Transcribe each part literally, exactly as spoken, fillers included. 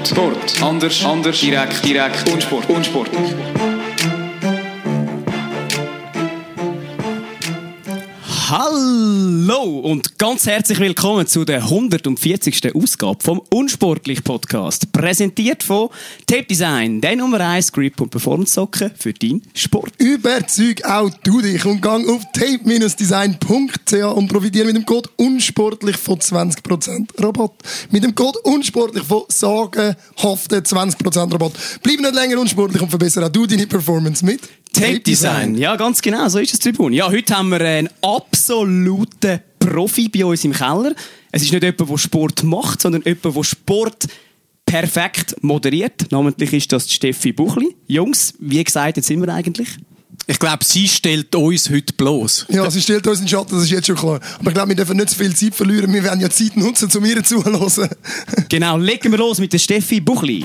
Sport. Sport. Anders. Anders. Direkt. Direkt. Unsport. Unsport. Hallo und ganz herzlich willkommen zu der hundertvierzigsten Ausgabe vom Unsportlich-Podcast. Präsentiert von Tape Design, der Nummer eins Grip- und Performance-Socken für deinen Sport. Überzeug auch du dich und gang auf tape design punkt c h und profitiere mit dem Code Unsportlich von zwanzig Prozent Rabatt. Mit dem Code Unsportlich von sagenhaften zwanzig Prozent Rabatt. Bleib nicht länger unsportlich und verbessere auch du deine Performance mit Tape Design. Ja, ganz genau, so ist es, Tribune. Ja, heute haben wir einen absoluten Profi bei uns im Keller. Es ist nicht jemand, der Sport macht, sondern jemand, der Sport perfekt moderiert. Namentlich ist das Steffi Buchli. Jungs, wie gesagt, jetzt sind wir eigentlich? Ich glaube, sie stellt uns heute bloß. Ja, sie stellt uns in den Schatten, das ist jetzt schon klar. Aber ich glaube, wir dürfen nicht zu viel Zeit verlieren. Wir werden ja Zeit nutzen, um ihr zuzuhören. Genau, legen wir los mit der Steffi Buchli.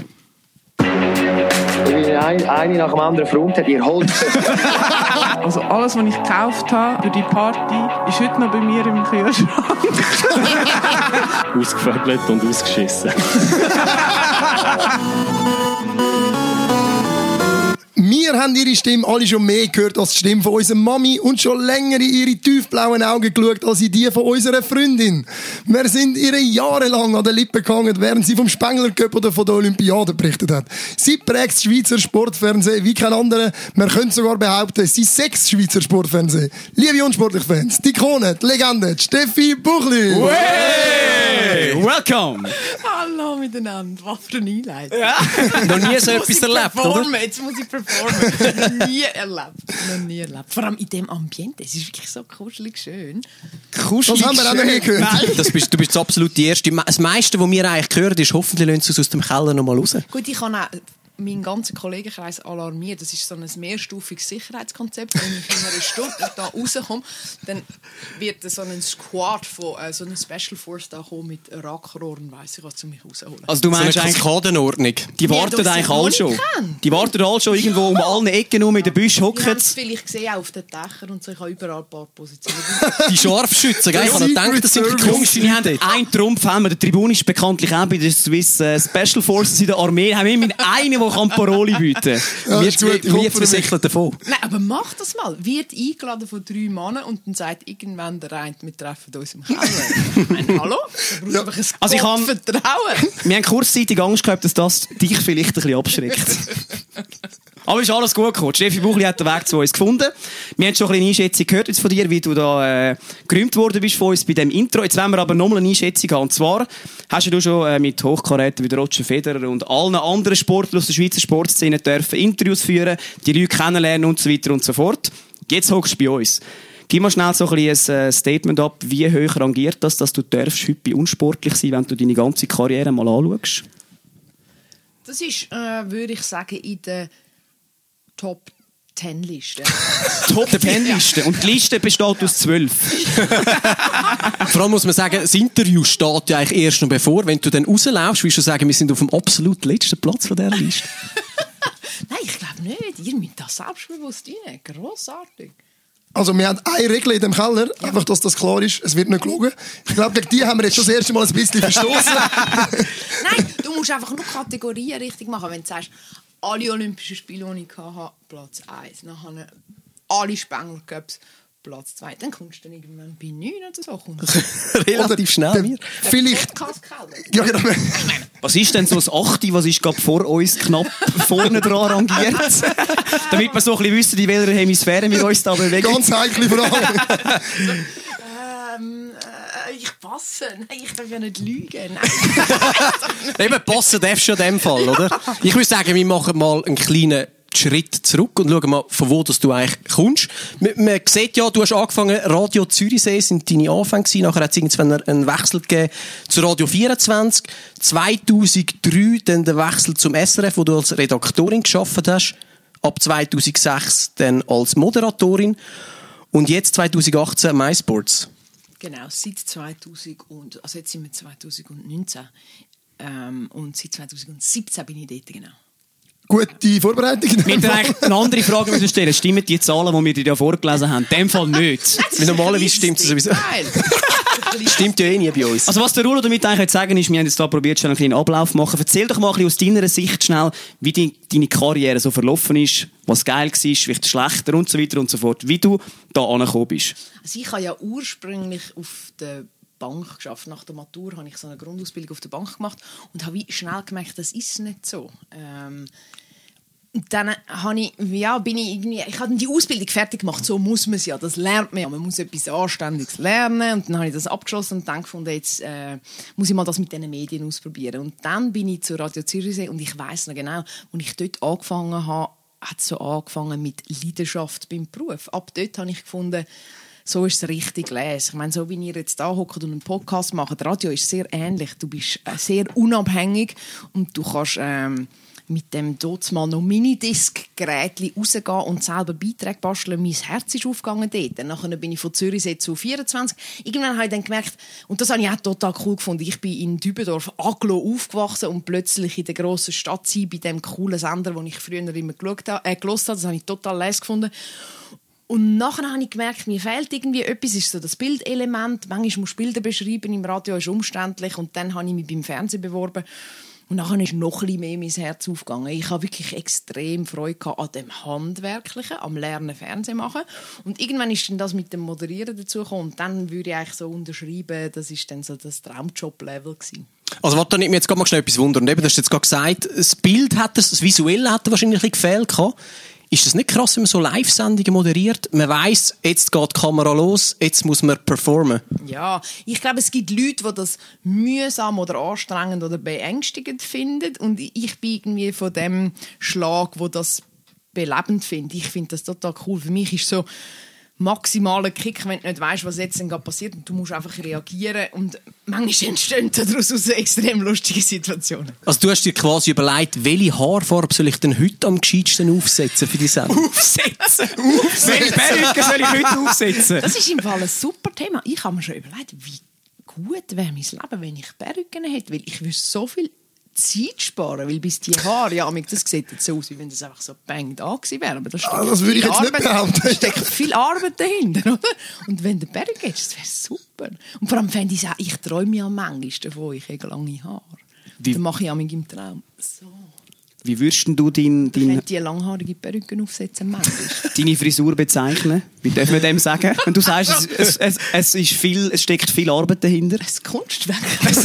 Eine, eine nach dem anderen Front hat ihr Holz. Also alles, was ich gekauft habe für die Party, ist heute noch bei mir im Kühlschrank. Ausgevögelt und ausgeschissen. Wir haben ihre Stimme alle schon mehr gehört als die Stimme von unserer Mami und schon länger in ihre tiefblauen Augen geschaut als in die von unserer Freundin. Wir sind ihr jahrelang an den Lippen gehangen, während sie vom Spengler Cup oder von der Olympiade berichtet hat. Sie prägt das Schweizer Sportfernsehen wie kein anderer. Man könnte sogar behaupten, sie sechs Schweizer Sportfernsehen. Liebe Unsportlich-Fans, die Ikone, die Legende, die Steffi Buchli. Hey, welcome. Hallo miteinander, was für eine Einleitung. Ja. Noch nie so etwas erlebt, oder? Jetzt muss ich performen. Noch nie erlebt. Noch nie erlebt. Vor allem in diesem Ambiente. Es ist wirklich so kuschelig schön. Kuschelig Das haben wir auch noch nie gehört. Nein, das bist, du bist absolut die Erste. Das meiste, was wir eigentlich hören, ist, hoffentlich lassen sie uns aus dem Keller noch mal raus. Gut, ich kann auch meinen ganzen Kollegenkreis alarmiert. Das ist so ein mehrstufiges Sicherheitskonzept. Wenn ich in einer Stunde da rauskomme, dann wird so ein Squad von äh, so einer Special Force da kommen mit Rackrohren, weiss ich was, zu mich rausholen. Also du meinst so eine eigentlich, Kaskadenordnung. die warten eigentlich alle schon. Die warten alle schon irgendwo um alle Ecken um in den Büsch Ich hocken. habe es vielleicht gesehen auf den Dächern und so. Ich habe überall ein paar Positionen. Die Scharfschützen, gell? Ich habe gedacht, das sind die komische Wir haben einen Trumpf, haben wir. Der Tribune ist bekanntlich auch bei den Swiss äh, Special Forces in der Armee. Haben wir immer einen, der kann Paroli bieten. Ja, Wir ist gut, ich wir hoffe zwei säckeln davon. Nein, aber mach das mal. Wird eingeladen von drei Männern und dann sagt irgendwann der eine, wir treffen uns im Keller. Ich meine, hallo? Da brauche ich ein Also ich kann- Vertrauen. Wir haben kurzzeitig Angst gehabt, dass das dich vielleicht ein bisschen abschreckt. Aber ist alles gut gekommen. Steffi Buchli hat den Weg zu uns gefunden. Wir haben schon ein bisschen eine Einschätzung gehört jetzt von dir, wie du da äh, gerühmt worden bist von uns bei dem Intro. Jetzt wollen wir aber nochmal eine Einschätzung haben. Und zwar hast du schon äh, mit Hochkaräten wie der Roger Federer und allen anderen Sportlern aus der Schweizer Sportszene dürfen Interviews führen, die Leute kennenlernen und so weiter und so fort. Jetzt hockst du bei uns. Gib mal schnell so ein, bisschen ein Statement ab, wie hoch rangiert das, dass du darfst heute bei unsportlich sein, wenn du deine ganze Karriere mal anschaust? Das ist, äh, würde ich sagen, in der Top zehn Liste. Top zehn Liste. Und die Liste besteht aus zwölf. Vor allem muss man sagen, das Interview steht ja eigentlich erst noch bevor. Wenn du dann rauslaufst, willst du sagen, wir sind auf dem absolut letzten Platz von dieser Liste. Nein, ich glaube nicht. Ihr müsst das selbstbewusst rein. Grossartig. Also wir haben eine Regel in dem Keller, einfach, dass das klar ist, es wird nicht gelogen. Ich glaube, gegen die haben wir jetzt schon das erste Mal ein bisschen verstoßen. Nein, du musst einfach nur Kategorien richtig machen. Wenn du sagst, alle Olympischen Spiele, die ich hatte, Platz eins. Nachher alle Spengler Cups, Platz zwei. Dann kommst du dann irgendwann bei neun oder so. Relativ schnell. Der- Wir. Vielleicht... Podcast-Keller. Ja, genau. Was ist denn so das Achte, was ist gerade vor uns knapp vorne dran rangiert? Damit wir so ein bisschen wissen, in welcher Hemisphäre wir uns da bewegen. Ganz heikle Frage. Ähm, äh, ich passe. Nein, ich darf ja nicht lügen. Nein. Eben, passen darfst du in dem Fall, oder? Ich würde sagen, wir machen mal einen kleinen Schritt zurück und schauen mal, von wo dass du eigentlich kommst. Man, man sieht ja, du hast angefangen, Radio Zürichsee sind deine Anfänge gewesen. Nachher hat es irgendwann einen Wechsel gegeben zu Radio vierundzwanzig. zweitausenddrei dann der Wechsel zum S R F, wo du als Redaktorin gearbeitet hast. Ab zweitausendsechs dann als Moderatorin. Und jetzt zweitausendachtzehn MySports. Genau, seit zweitausend und, also jetzt sind wir zweitausendneunzehn. Ähm, und seit zweitausendsiebzehn bin ich dort, genau. Gute Vorbereitung. Wir hätten eigentlich eine andere Frage müssen stellen. Stimmen die Zahlen, die wir dir ja vorgelesen haben? In dem Fall nicht. Normalerweise stimmt es sowieso. Geil. Stimmt ja eh nie bei uns. Also was der Rulo damit eigentlich sagen ist, wir haben jetzt da probiert, schon einen kleinen Ablauf zu machen. Erzähl doch mal ein bisschen aus deiner Sicht schnell, wie die, deine Karriere so verlaufen ist, was geil war, vielleicht schlechter und so weiter und so fort, wie du da angekommen bist. Also ich habe ja ursprünglich auf der Bank geschafft. Nach der Matur habe ich so eine Grundausbildung auf der Bank gemacht und habe schnell gemerkt, das ist nicht so. Ähm, Und dann habe ich, ja, bin ich irgendwie, ich habe die Ausbildung fertig gemacht, so muss man es ja, das lernt man ja, man muss etwas Anständiges lernen und dann habe ich das abgeschlossen und dann gefunden, jetzt äh, muss ich mal das mit diesen Medien ausprobieren und dann bin ich zu Radio Zürichsee und ich weiss noch genau, als ich dort angefangen habe, hat es so angefangen mit Leidenschaft beim Beruf. Ab dort habe ich gefunden, so ist es richtig lesen. Ich meine, so wie ihr jetzt da hockt und einen Podcast macht, Radio ist sehr ähnlich. Du bist äh, sehr unabhängig und du kannst ähm, mit dem dort mal noch Minidisc-Gerät rausgehen und selber Beiträge basteln. Mein Herz ist aufgegangen dort. Dann bin ich von Zürichsee zu vierundzwanzig. Irgendwann habe ich dann gemerkt, und das habe ich auch total cool gefunden, ich bin in Dübendorf Aglo aufgewachsen und plötzlich in der grossen Stadt sein, bei dem coolen Sender, den ich früher immer geschaut habe, äh, gehört habe. Das habe ich total leise gefunden. Und nachher habe ich gemerkt, mir fehlt irgendwie etwas, ist so das Bildelement. Manchmal muss ich Bilder beschreiben, im Radio ist umständlich. Und dann habe ich mich beim Fernsehen beworben. Und nachher ist noch ein bisschen mehr mein Herz aufgegangen. Ich habe wirklich extrem Freude an dem Handwerklichen, am Lernen Fernsehen machen. Und irgendwann ist dann das mit dem Moderieren dazugekommen. Und dann würde ich eigentlich so unterschreiben, das ist dann so das Traumjob-Level gewesen. Also warte, da nimmt mir jetzt gerade mal schnell etwas wundern. Eben, du hast jetzt gerade gesagt, das Bild hat das, das Visuelle hat wahrscheinlich ein bisschen gefehlt. Ist das nicht krass, wenn man so Live-Sendungen moderiert? Man weiss, jetzt geht die Kamera los, jetzt muss man performen. Ja, ich glaube, es gibt Leute, die das mühsam oder anstrengend oder beängstigend finden. Und ich bin irgendwie von dem Schlag, wo das belebend findet. Ich finde das total cool. Für mich ist so maximaler Kick, wenn du nicht weißt, was jetzt gerade passiert und du musst einfach reagieren und manchmal entstehen daraus extrem lustige Situationen. Also du hast dir quasi überlegt, welche Haarfarbe soll ich denn heute am gescheitsten aufsetzen für die Sendung? Aufsetzen? Welche Perücke soll ich heute aufsetzen? Das ist im Fall ein super Thema. Ich habe mir schon überlegt, wie gut wäre mein Leben, wenn ich Perücken hätte, weil ich würde so viel Zeit sparen, weil bis die Haare, ja, das sieht jetzt so aus, wie wenn das einfach so bang da gewesen wäre. Aber da steckt Ah, das würde ich jetzt Arbeit, nicht behaupten. Da steckt viel Arbeit dahinter, oder? Und wenn der Berg geht, das wäre super. Und vor allem fände ich es auch, ich träume ja am manchsten davon, ich habe lange Haare. Wie- Dann mache ich auch im Traum so. Wie würdest denn du dein, Ich dein, könnte die langhaarige Perücken aufsetzen, manchmal. deine Frisur bezeichnen? Wie dürfen wir dem sagen? Wenn du sagst, es, es, es, es, ist viel, es steckt viel Arbeit dahinter. Ein Kunstwerk.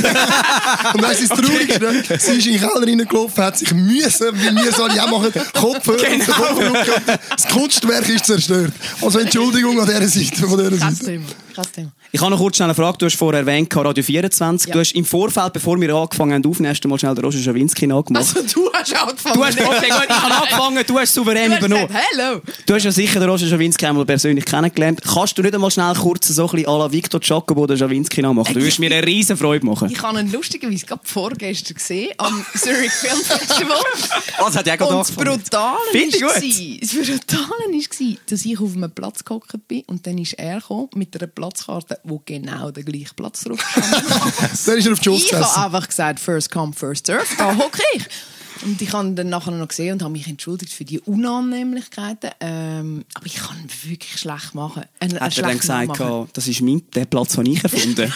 Und weißt du, das Traurigste, sie ist in den Keller reingelaufen, hat sich müssen, wie wir es alle auch machen, Kopfhörer und den Kopf. Das Kunstwerk ist zerstört. Also Entschuldigung an dieser Seite. Von dieser Kein Seite. Thema. Kein Thema. Ich habe noch kurz schnell eine Frage. Du hast vorher erwähnt, Radio vierundzwanzig. Ja. Du hast im Vorfeld, bevor wir angefangen haben aufzunehmen, hast du mal schnell den Roger Schawinski nachgemacht. Also du hast angefangen. Du hast, okay, gut, ich habe angefangen, du hast souverän Du hast übernommen. gesagt, hello. Du hast ja sicher den Roger Schawinski einmal persönlich kennengelernt. Kannst du nicht einmal schnell kurz so ein bisschen à la Victor Giacobo den Schawinski nachmachen? Du würdest mir eine riesen Freude machen. Ich habe ihn lustigerweise gerade vorgestern gesehen am Zurich Film Festival. Das hat ja gerade Und das angefangen. Brutale Finde ich war, gut. das Brutale war, dass ich auf einem Platz gehockt bin und dann ist er gekommen mit einer Platzkarte, wo genau der gleiche Platz drauf stand. Dann ist er auf die Schoß Ich habe gesessen. einfach gesagt, first come, first serve, da hocke ich. Und ich habe ihn dann nachher noch gesehen und habe mich entschuldigt für die Unannehmlichkeiten. Ähm, aber ich kann ihn wirklich schlecht machen. Ein, ein Hat er dann schlechten gesagt, machen. das ist mein, der Platz, den ich erfunden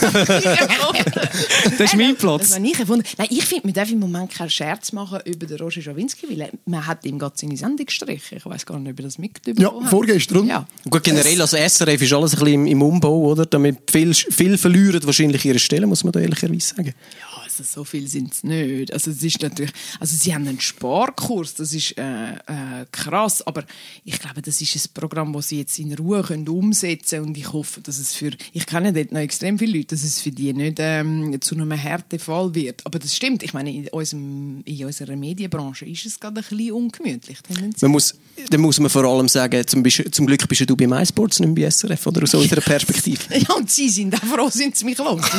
habe. Das ist mein Das Platz. habe ich erfunden. Nein, ich finde, man darf im Moment keinen Scherz machen über den Roger Schawinski, weil er- man hat ihm gerade seine Sendung gestrichen. Ich weiss gar nicht, ob er das mitbekommen Ja, hat. vorgestern. Ja. Gut, generell, also S R F ist alles ein bisschen im, im Umbau, oder? Damit viel, viel verlieren wahrscheinlich ihre Stelle, muss man da ehrlicherweise sagen. Ja, also so viel sind es nicht. Also es ist natürlich, also sie haben einen Sparkurs, das ist äh, äh, krass, aber ich glaube, das ist ein Programm, das sie jetzt in Ruhe können umsetzen und ich hoffe, dass es für, ich kenne dort noch extrem viele Leute, dass es für die nicht ähm, zu einem Härtefall wird. Aber das stimmt, ich meine, in, unserem, in unserer Medienbranche ist es gerade ein bisschen ungemütlich. Man muss, dann muss man vor allem sagen, zum, Beispiel- zum Glück bist du bei MySports, nicht bei S R F, oder aus unserer Perspektive. Ja, und sie sind auch froh, sind sie mich los.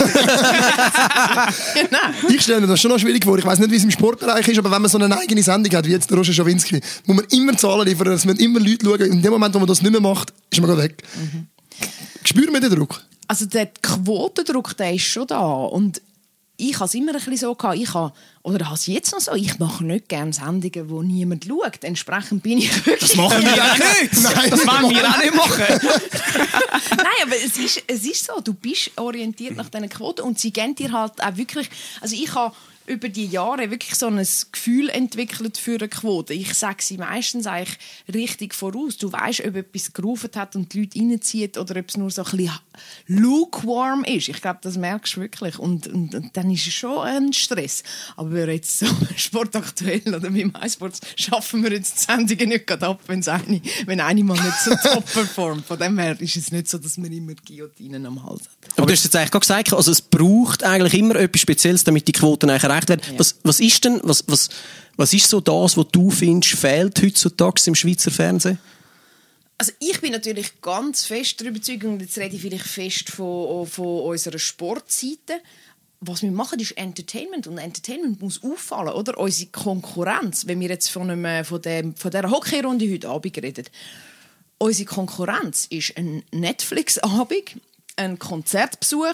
Nein. Ich stelle mir das schon noch schwierig vor. Ich weiss nicht, wie es im Sportbereich ist, aber wenn man so eine eigene Sendung hat, wie jetzt der Roger Schawinski, muss man immer Zahlen liefern. Es müssen immer Leute schauen. In dem Moment, wo man das nicht mehr macht, ist man gerade weg. Mhm. Spüren wir den Druck? Also der Quotendruck, der ist schon da. Und ich habe es immer ein bisschen so gehabt, ich habe, oder habe es jetzt noch so, ich mache nicht gerne Sendungen, wo niemand schaut. Entsprechend bin ich wirklich... Das machen wir auch nicht! Nein, das wollen wir auch nicht machen! Nein, aber es ist, es ist so, du bist orientiert nach diesen Quoten und sie geben dir halt auch wirklich... Also ich habe über die Jahre wirklich so ein Gefühl entwickelt für eine Quote. Ich sage sie meistens eigentlich richtig voraus. Du weißt, ob etwas gerufen hat und die Leute reinzieht oder ob es nur so ein bisschen lukewarm ist. Ich glaube, das merkst du wirklich. Und, und, und dann ist es schon ein Stress. Aber jetzt so sportaktuell oder wie MySports schaffen wir jetzt die Sendungen nicht gerade ab, wenn's eine, wenn eine mal nicht so top performt. Von dem her ist es nicht so, dass man immer die Guillotinen am Hals hat. Aber du hast jetzt eigentlich gerade gesagt, also es braucht eigentlich immer etwas Spezielles, damit die Quoten eigentlich erreicht werden. Ja. Was, was ist denn, was, was, was ist so das, was du findest, fehlt heutzutage im Schweizer Fernsehen? Also ich bin natürlich ganz fest der Überzeugung, und jetzt rede ich vielleicht fest von, von unserer Sportseite. Was wir machen, ist Entertainment. Und Entertainment muss auffallen, oder? Unsere Konkurrenz, wenn wir jetzt von, einem, von, dem, von dieser Hockeyrunde heute Abend reden, unsere Konkurrenz ist ein Netflix-Abend, ein Konzertbesuch,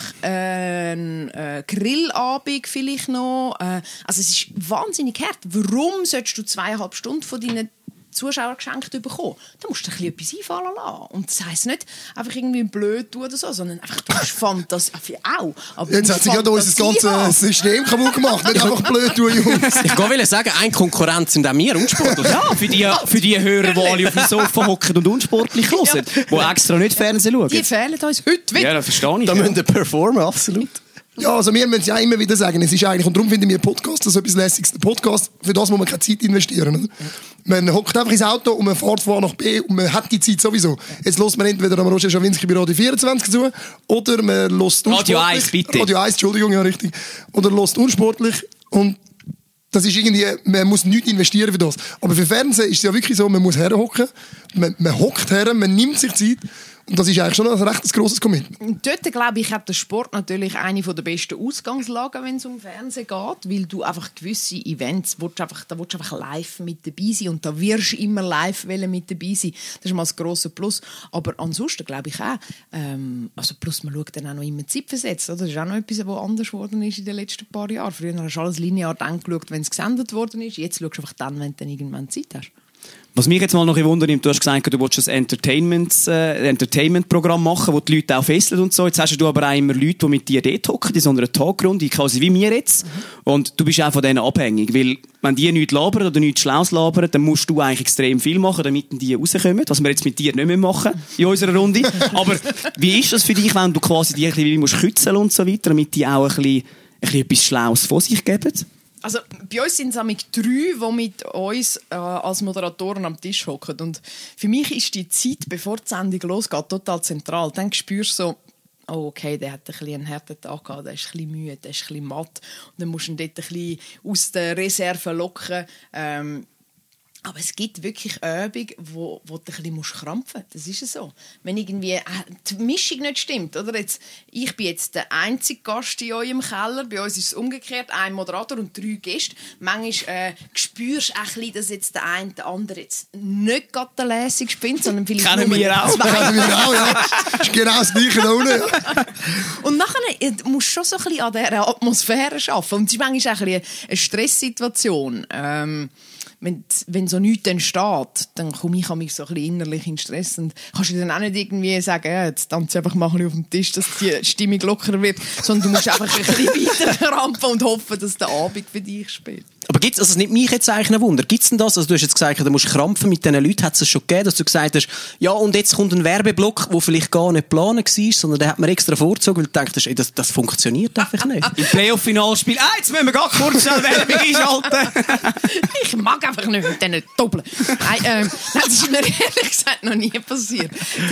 ein äh, Grillabend vielleicht noch. Äh, also es ist wahnsinnig hart. Warum solltest du zweieinhalb Stunden von deinen Zuschauern geschenkt bekommen? Da musst du dir etwas einfallen lassen. Und das heisst nicht einfach irgendwie blöd tun oder so, sondern einfach, du hast Fantasie. Auch. Aber jetzt hat sich ja unser ganzes System kaputt gemacht. Nicht einfach blöd tun, Jungs. Ich wollte sagen, eine Konkurrenz sind auch wir unsportlich. Ja, für die, für die Hörer, die alle auf dem Sofa hocken und unsportlich hören, die ja. extra nicht Fernsehen schauen. Die fehlen uns heute wieder. Ja, das verstehe ich. Da ja. müssen wir performen, absolut. Ja, also wir müssen es ja immer wieder sagen, es ist eigentlich, und darum finden wir Podcast das etwas Lässiges. Der Podcast, für das muss man keine Zeit investieren. Oder? Man hockt einfach ins Auto und man fährt von A nach B und man hat die Zeit sowieso. Jetzt hört man entweder am Roger Schawinski bei Radio vierundzwanzig zu oder man hört unsportlich. Radio eins, bitte. Radio eins, Entschuldigung, ja richtig. Oder hört unsportlich und das ist irgendwie, man muss nichts investieren für das. Aber für Fernsehen ist es ja wirklich so, man muss herhocken, man, man hockt her, man nimmt sich Zeit. Und das ist eigentlich schon ein recht grosses Commitment. Dort, glaube ich, hat der Sport natürlich eine der besten Ausgangslagen, wenn es um Fernsehen geht, weil du einfach gewisse Events, willst einfach, da willst du einfach live mit dabei sein und da wirst du immer live mit dabei sein. Das ist mal das grosse Plus. Aber ansonsten glaube ich auch, ähm, also plus man schaut dann auch noch immer Zeit versetzt. Oder? Das ist auch noch etwas, was anders geworden ist in den letzten paar Jahren. Früher hast du alles linear dann geschaut, wenn es gesendet worden ist. Jetzt schaust du einfach dann, wenn du dann irgendwann Zeit hast. Was mich jetzt mal noch wundert, du hast gesagt, du willst ein Entertainment, äh, Entertainment-Programm machen, wo die Leute auch fesseln und so. Jetzt hast du aber auch immer Leute, die mit dir dort hocken, in so einer Talkrunde, quasi wie wir jetzt. Mhm. Und du bist auch von denen abhängig, weil wenn die nichts labern oder nichts Schlaues labern, dann musst du eigentlich extrem viel machen, damit die rauskommen, was wir jetzt mit dir nicht mehr machen in unserer Runde. Aber wie ist das für dich, wenn du quasi die ein bisschen musst kützeln und so weiter, damit die auch ein bisschen, ein bisschen etwas Schlaues von sich geben? Also bei uns sind es nämlich drei, die mit uns äh, als Moderatoren am Tisch hocken. Und für mich ist die Zeit, bevor die Sendung losgeht, total zentral. Dann spürst du so, oh okay, der hat ein bisschen einen harten Tag gehabt, der ist ein bisschen müde, der ist ein bisschen matt. Und dann musst du ihn dort ein bisschen aus der Reserve locken. Ähm, Aber es gibt wirklich Übungen, wo, wo du ein bisschen krampfen musst. Das ist ja so. Wenn irgendwie äh, die Mischung nicht stimmt. Oder? Jetzt, ich bin jetzt der einzige Gast in eurem Keller. Bei uns ist es umgekehrt. Ein Moderator und drei Gäste. Manchmal äh, spürst du auch ein bisschen, dass jetzt der eine der andere jetzt nicht gerade der Lässig spinnt, sondern vielleicht Kennen nur wir auch. Kennen wir auch, ja. Das ist genau das Gleiche da unten. Ja. Und nachher äh, musst du schon so ein bisschen an dieser Atmosphäre arbeiten. Und es ist manchmal auch ein bisschen eine Stresssituation. Ähm, Wenn, wenn so nichts entsteht, dann komme ich mich so ein bisschen innerlich in Stress und kannst du dann auch nicht irgendwie sagen, ja, jetzt tanze einfach mal ein bisschen auf dem Tisch, dass die Stimmung lockerer wird, sondern du musst einfach ein bisschen weiter krampfen und hoffen, dass der Abend für dich spielt. Aber gibt's, also es nimmt mich jetzt eigentlich ein Wunder, gibt's denn das, also du hast jetzt gesagt, du musst krampfen mit diesen Leuten, hat es schon gegeben, dass du gesagt hast, ja und jetzt kommt ein Werbeblock, der vielleicht gar nicht geplant war, sondern der hat man extra vorgezogen, weil du denkst, ey, das, das funktioniert einfach nicht. Im Playoff-Finalspiel, ah, jetzt müssen wir ganz kurz schnell Werbung einschalten. Ich mag einfach nicht mit denen doppeln. Nein, ähm, das ist mir ehrlich gesagt noch nie passiert.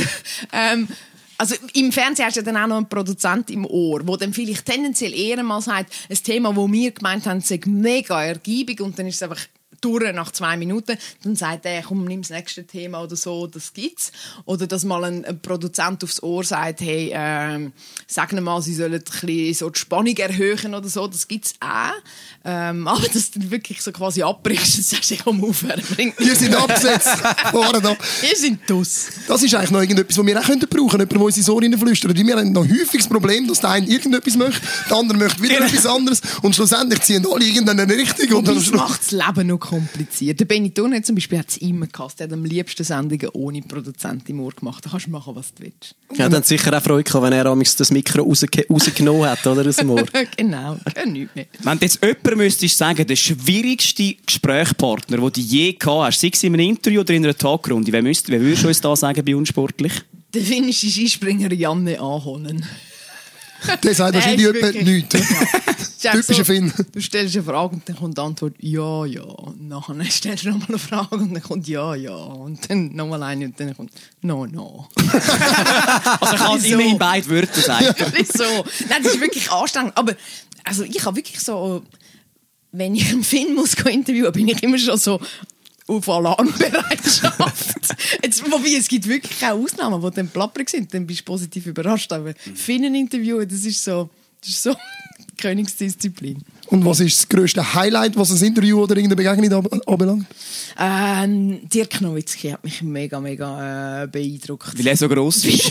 ähm, Also im Fernsehen hast du dann auch noch einen Produzent im Ohr, der dann vielleicht tendenziell eher mal sagt, ein Thema, das wir gemeint haben, sei mega ergiebig und dann ist es einfach durch nach zwei Minuten. Dann sagt er, komm, nimm das nächste Thema oder so, das gibt's. Oder dass mal ein, ein Produzent aufs Ohr sagt, hey, ähm, sag mal, sie sollen ein bisschen so die Spannung erhöhen oder so, das gibt's auch. Ähm, aber dass du dann wirklich so quasi abbrichst und sagst, ich komm auf, wir sind abgesetzt. Fahren ab. Wir sind dus. Das ist eigentlich noch irgendetwas, was wir auch brauchen könnten. Jemand, der uns ins Ohr flüstert. Wir haben noch häufig das Problem, dass der eine irgendetwas möchte, der andere möchte wieder etwas anderes und schlussendlich ziehen alle irgendeine Richtung. Und das macht das Leben noch kompliziert. Der Benetton hat zum Beispiel hat's immer gehasst. Er hat am liebsten Sendungen ohne Produzent im Ohr gemacht. Da kannst du machen, was du willst. Ja, dann sicher auch Freude gehabt, wenn er das Mikro rausge- rausgenommen hat, oder, aus dem Ohr. Genau, kann nichts mehr. Wenn du jetzt jemand müsstest sagen, der schwierigste Gesprächspartner, den du je gehabt hast, sei es in einem Interview oder in einer Tagrunde, wer, müsst, wer würdest du uns da sagen bei Unsportlich? Der finnische Skispringer Janne Ahonen. Der sagt wahrscheinlich jemand nichts. Ja. Typischer so, Finn. Du stellst eine Frage und dann kommt die Antwort ja, ja. Und nachher stellst du nochmal eine Frage und dann kommt ja, ja. Und dann nochmal eine und dann kommt no, no. Also ich kann es so. immer in beiden Wörtern sagen. Das ist so. Nein, das ist wirklich anstrengend. Aber also ich habe wirklich so, wenn ich einen Finn muss interviewen, bin ich immer schon so auf Alarmbereitschaft. Jetzt, wobei, es gibt wirklich keine Ausnahmen, die dann plapperig sind. Dann bist du positiv überrascht. Aber Finnen interviewen, das ist so, das ist so Königsdisziplin. Und was ist das grösste Highlight, was ein Interview oder irgendeine Begegnung anbelangt? Ähm, Dirk Nowitzki hat mich mega, mega äh, beeindruckt. Weil er so gross ist.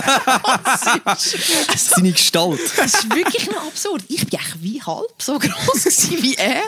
Seine Gestalt. Das ist wirklich noch absurd. Ich bin eigentlich wie halb so gross gewesen wie er.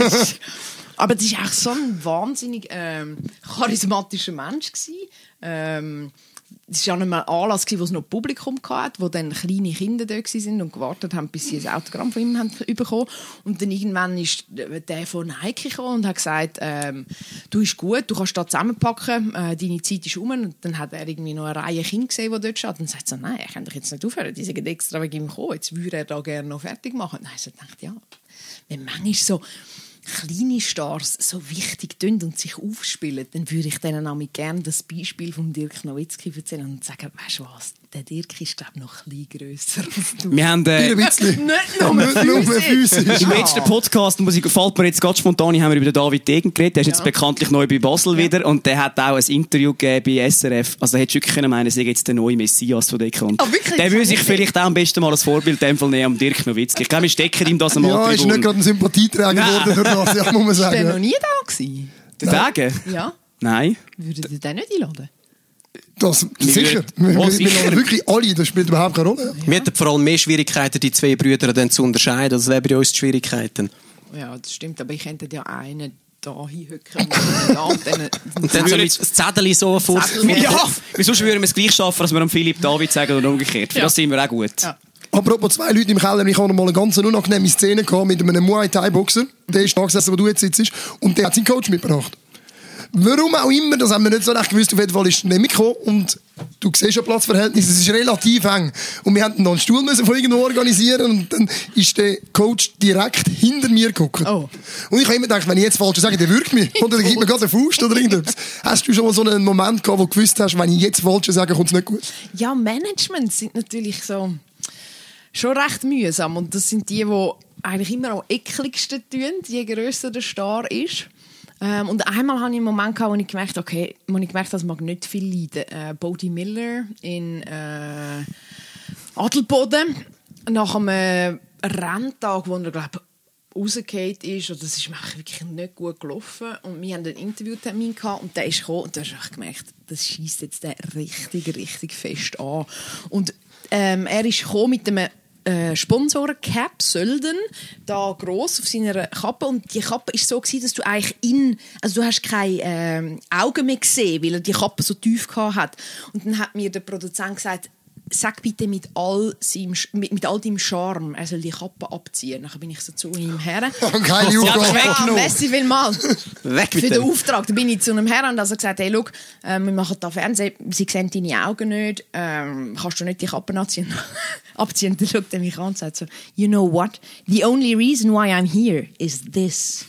Aber das war auch so ein wahnsinnig ähm, charismatischer Mensch gewesen. Ähm, es war ja nicht mal ein Anlass, wo es noch Publikum hatte, wo dann kleine Kinder da waren und gewartet haben, bis sie ein Autogramm von ihm haben bekommen. Und dann irgendwann ist der von Nike gekommen und hat gesagt, ähm, du bist gut, du kannst da zusammenpacken, äh, deine Zeit ist um. Und dann hat er irgendwie noch eine Reihe Kinder gesehen, die dort stehen. Und dann sagt er so, nein, ich kann doch jetzt nicht aufhören, die sind extra wegen ihm gekommen, jetzt würde er da gerne noch fertig machen. Und dann hat er gedacht, ja, wenn manchmal so kleine Stars so wichtig tun und sich aufspielen, dann würde ich denen auch gerne das Beispiel von Dirk Nowitzki erzählen und sagen, weißt du was, der Dirk ist, glaube ich, noch ein bisschen grösser als du. Wir haben, äh, Ein bisschen. Nicht nur physisch. Im letzten Podcast, muss ich, fällt mir jetzt ganz spontan, haben wir über den David Degen geredet. Der ist jetzt Ja. bekanntlich neu bei Basel Ja. wieder und der hat auch ein Interview gegeben bei S R F. Also, da hättest du wirklich können meinen, er sei jetzt der neue Messias von dort kommt. Ah, wirklich? Der würde Das sich hab ich vielleicht auch am besten mal als Vorbild in dem Fall nehmen, am Dirk Nowitzki. Ich glaube, wir stecken ihm das einmal Ja, ist nicht gerade ein Sympathieträger geworden durch das, ja, muss man Ist der noch sagen. nie da gewesen? Der Degen? Ja. Nein. Würdet ihr den nicht einladen? Das, sicher. Wir, Oh, wir, wir sicher. laden wirklich alle, das spielt überhaupt keine Rolle. Wir hätten vor allem mehr Schwierigkeiten, die zwei Brüder dann zu unterscheiden. Das wäre bei uns die Schwierigkeiten. Ja, das stimmt, aber ich könnte ja einen da hinhöcken und dann und dann... Und dann so mit das Zettel so vor Zettel- Ja, wieso würden wir es gleich schaffen, als wir am Philipp David sagen oder umgekehrt? Für Ja. das sind wir auch gut. Ja. Apropos zwei Leute im Keller, ich hatte noch mal eine ganz unangenehme Szene gehabt mit einem Muay Thai Boxer. Der ist da gesessen, wo du jetzt sitzt, und der hat seinen Coach mitgebracht. Warum auch immer, das haben wir nicht so recht gewusst. Auf jeden Fall ist er nicht gekommen und du siehst ja Platzverhältnis, es ist relativ eng. Und wir mussten dann einen Stuhl müssen von irgendwo organisieren und dann ist der Coach direkt hinter mir geguckt. Oh. Und ich habe immer gedacht, wenn ich jetzt falsch sage, der wirkt mich. Oder der gibt mir gerade einen Faust oder irgendetwas. Hast du schon mal so einen Moment gehabt, wo du gewusst hast, wenn ich jetzt falsch sage, kommt es nicht gut? Ja, Management sind natürlich so schon recht mühsam und das sind die, die eigentlich immer am ekligsten tun, je grösser der Star ist. Ähm, und einmal hatte ich einen Moment, wo ich gemerkt habe, okay, wo ich gemerkt habe, das mag nicht viel leiden. Äh, Bodie Miller in äh, Adelboden nach einem Renntag, wo er, glaube ich, rausgefallen ist, und das ist mir wirklich nicht gut gelaufen. Und wir hatten einen Interviewtermin gehabt, und der ist gekommen, und da habe ich gemerkt, das schießt jetzt den richtig, richtig fest an. Und ähm, er ist gekommen mit einem äh, Sponsoren-Cap, Sölden, da gross auf seiner Kappe, und die Kappe war so gewesen, dass du eigentlich in, also du hast keine ähm, Augen mehr gesehen, weil er die Kappe so tief gehabt hat. Und dann hat mir der Produzent gesagt, sag bitte mit all, seinem, mit, mit all deinem Charme, er soll die Kappe abziehen. Dann bin ich so zu ihm her. Keine Ja, Aufgabe. merci vielmals Weg mit für den dem. Auftrag. Da bin ich zu einem Herrn und also gesagt, hey, schau, äh, wir machen da Fernsehen, sie sehen deine Augen nicht, ähm, kannst du nicht die Kappe abziehen? abziehen? Und dann schaut er mich an und sagt so, you know what? The only reason why I'm here is this.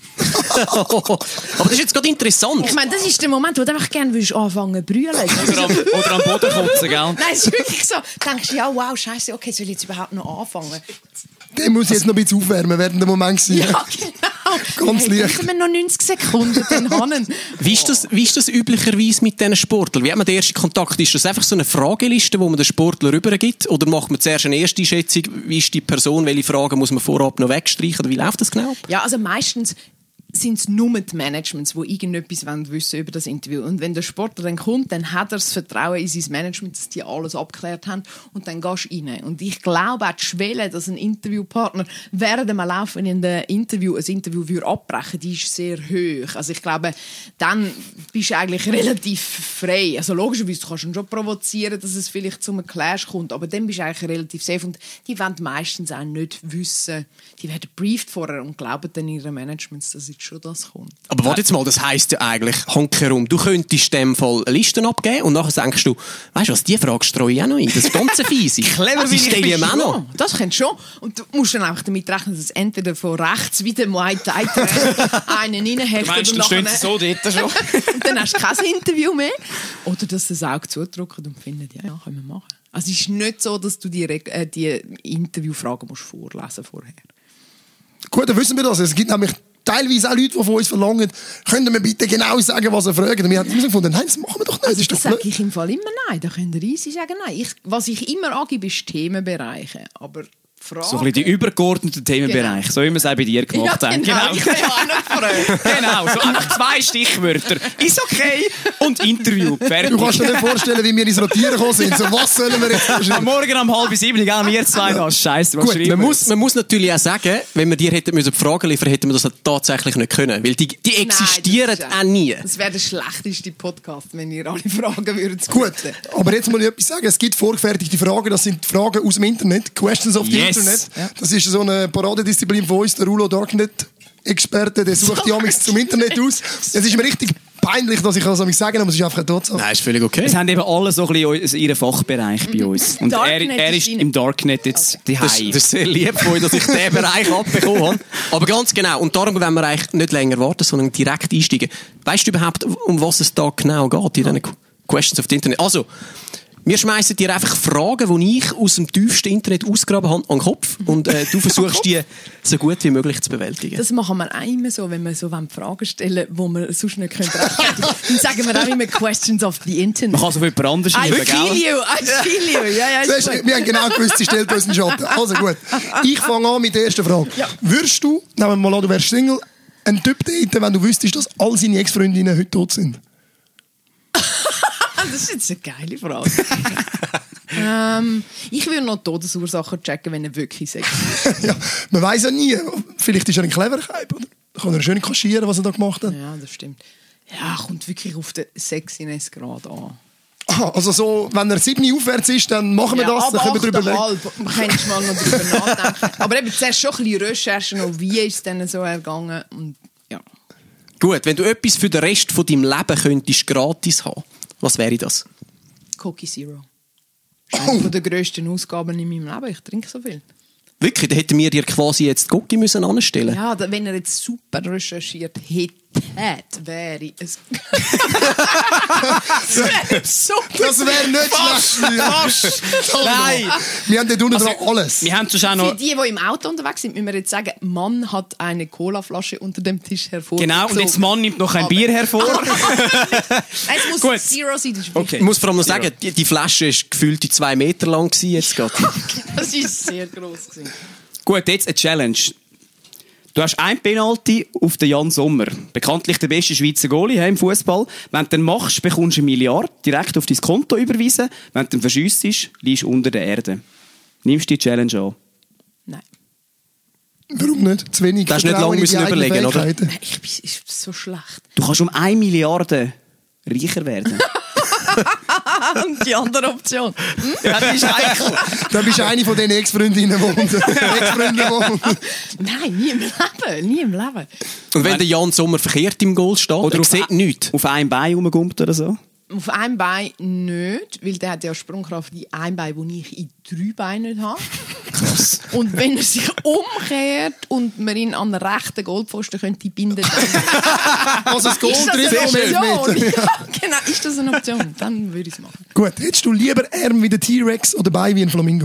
Aber das ist jetzt gerade interessant. Ich meine, das ist der Moment, wo du einfach gerne würdest anfangen zu brüllen. Oder am, oder am Boden kotzen, gell? Nein, es ist wirklich so. Du denkst, ja, wow, scheiße, okay, soll ich jetzt überhaupt noch anfangen? Der muss jetzt noch ein bisschen aufwärmen während dem Moment sein. Ja, genau. Ganz hey, leicht. geben wir noch neunzig Sekunden, dann haben. Wie ist das, wie ist das üblicherweise mit diesen Sportlern? Wie hat man den ersten Kontakt? Ist das einfach so eine Frageliste, wo man den Sportler rübergibt? Oder macht man zuerst eine erste Schätzung? Wie ist die Person? Welche Fragen muss man vorab noch wegstreichen? Oder wie läuft das genau? Ja, also meistens sind es nur die Managements, die irgendetwas wollen wissen über das Interview. Und wenn der Sportler dann kommt, dann hat er das Vertrauen in sein Management, dass die alles abgeklärt haben. Und dann gehst du rein. Und ich glaube auch die Schwelle, dass ein Interviewpartner während dem laufenden Interview ein Interview würde abbrechen, die ist sehr hoch. Also ich glaube, dann bist du eigentlich relativ frei. Also logischerweise, du kannst schon provozieren, dass es vielleicht zu einem Clash kommt, aber dann bist du eigentlich relativ safe. Und die wollen meistens auch nicht wissen, die werden briefed vorher und glauben dann ihren Managements, dass jetzt schon das kommt. Aber warte jetzt mal, das heisst ja eigentlich, handherum, du könntest dem Fall Listen abgeben und nachher denkst du, weißt du was, die Frage streue ich auch noch ein. Das ist ganz fiese. Clever, Also wie ich ich stelle bin ich ihm auch noch. schon. Das kennst du schon. Und du musst dann einfach damit rechnen, dass es entweder von rechts wie der Muay Thai einen reinhechtet. Meinst du, und stehen nachher- sie so dort schon? und dann hast du kein Interview mehr. Oder dass sie das Auge zudrücken und finden, ja, ja, können wir machen. Also es ist nicht so, dass du die, Reg- äh, die Interviewfragen musst vorlesen vorher. Gut, dann wissen wir das. Es gibt nämlich teilweise auch Leute, die von uns verlangen, können wir bitte genau sagen, was sie fragen. Und wir haben immer gefunden, nein, das machen wir doch nicht. Das ist Das doch sage blöd. ich im Fall immer nein. Da könnt ihr easy sagen nein. Ich, was ich immer angebe, ist Themenbereiche. Aber Fragen... So ein bisschen die übergeordneten Themenbereiche, Genau. so wie wir es auch bei dir gemacht ja, haben. genau. Ich habe ja auch nicht gefragt. Genau, so einfach zwei Stichwörter. Ist okay und Interview. Fertig. Du kannst dir nicht vorstellen, wie wir ins Rotieren gekommen sind. So, was sollen wir jetzt Am schreiben? Morgen um halb sieben, gell, wir zwei da. Scheiße, was Gut, schreiben man wir muss, jetzt? man muss natürlich auch sagen, wenn wir dir hätten müssen Fragen liefern, hätten wir das tatsächlich nicht können. Weil die, die existieren Nein, das ist- auch nie. Das wäre der schlechteste Podcast, wenn ihr alle Fragen würdet. Gut, aber jetzt muss ich etwas sagen. Es gibt vorgefertigte Fragen, das sind Fragen aus dem Internet. Questions of the Yes. Internet. Das ist so eine Paradedisziplin von uns, der Rulo Darknet-Experte, der sucht die amigs zum Internet aus. Es ist mir richtig peinlich, dass ich das amigs sagen, aber es ist einfach eine Tatsache. Nein, ist völlig okay. Es haben eben alle so ein bisschen ihren Fachbereich bei uns. Und er, Darknet er ist ist rein. im Darknet jetzt die Das, das ist sehr lieb von euch, dass ich diesen Bereich abbekommen habe. Aber ganz genau. Und darum wollen wir eigentlich nicht länger warten, sondern direkt einsteigen. Weißt du überhaupt, um was es da genau geht in diesen Questions of the Internet? Also, wir schmeißen dir einfach Fragen, die ich aus dem tiefsten Internet ausgraben habe, an den Kopf. Und äh, du versuchst, die so gut wie möglich zu bewältigen. Das machen wir auch immer so, wenn wir so Fragen stellen, die wir sonst nicht rechtfertigen können. Dann sagen wir auch immer Questions of the Internet. Man kann es auf jemand anderes I schreiben, feel gell? you, I feel you. Ja, ja, ist Weißt du, gut. wir haben genau gewusst, sie stellt uns einen Schatten. Also gut. Ich fange an mit der ersten Frage. Ja. Würdest du, nehmen wir mal an, du wärst Single, einen Typ daten, wenn du wüsstest, dass all seine Ex-Freundinnen heute tot sind? Das ist jetzt eine geile Frage. ähm, ich würde noch die Todesursache checken, wenn er wirklich Sex hat. Ja, man weiß ja nie. Vielleicht ist er ein cleverer Typ, oder? Kann er schön kaschieren, was er da gemacht hat. Ja, das stimmt. Ja, kommt wirklich auf den Sexiness gerade an. Aha, also so, wenn er sieben aufwärts ist, dann machen wir Ja, das, dann können wir drüber reden. halb. Man könnte mal noch drüber nachdenken. Aber eben zuerst schon ein bisschen Recherchen, noch wie ist es denn so ergangen. Und, ja. Gut, wenn du etwas für den Rest von deinem Leben könntest gratis haben, was wäre das? Cokie Zero. Das ist eine der grössten Ausgaben in meinem Leben. Ich trinke so viel. Wirklich, da hätten wir dir quasi jetzt Gocki müssen anstellen. Ja, da, wenn er jetzt super recherchiert hätte, wäre es. das wäre super. Das wäre nicht schlecht. Fast! Nein! Wir haben dort unten Also, dran alles. Wir haben sonst auch Für noch... die, die im Auto unterwegs sind, müssen wir jetzt sagen, Mann hat eine Colaflasche unter dem Tisch hervorgezogen. Genau, und jetzt Mann nimmt noch ein Aber- Bier hervor. Nein, es muss Gut. Zero sein. Das ist Okay. Ich muss vor allem noch sagen, die, die Flasche ist gefühlt die zwei Meter lang gewesen jetzt gerade. Das ist sehr gross gewesen. Gut, jetzt eine Challenge. Du hast ein Penalty auf den Jan Sommer. Bekanntlich der beste Schweizer Goalie he, im Fußball. Wenn du dann machst, bekommst du eine Milliarde direkt auf dein Konto überwiesen. Wenn du dann verschiessest, liegst du unter der Erde. Nimmst du die Challenge an? Nein. Warum nicht? Zu wenig Das hast du nicht Vertrauen lange in die müssen eigenen überlegen, oder? Fähigkeiten. Nein, ich bin ich bin so schlecht. Du kannst um eine Milliarde reicher werden. Und die andere Option. Ja, das ist heikel. Dann bist du eine von den Ex-Freundinnen, die unten... Ex-Freundinnen, die unten... Nein, nie im Leben. Nie im Leben. Und wenn der Jan Sommer verkehrt im Goal steht, Oder er auf, sieht nichts. auf einem Bein rumgumpt oder so. Auf einem Bein nicht, weil der hat ja Sprungkraft in einem Bein, wo ich in drei Beinen nicht habe. Krass. Und wenn er sich umkehrt und man ihn an den rechten Goldpfosten könnte binden, dann Also das Goal ist das trifft eine um elf Option. Meter. Ja, genau, ist das eine Option. Dann würde ich es machen. Gut, hättest du lieber Arme wie der T-Rex oder Beine wie ein Flamingo?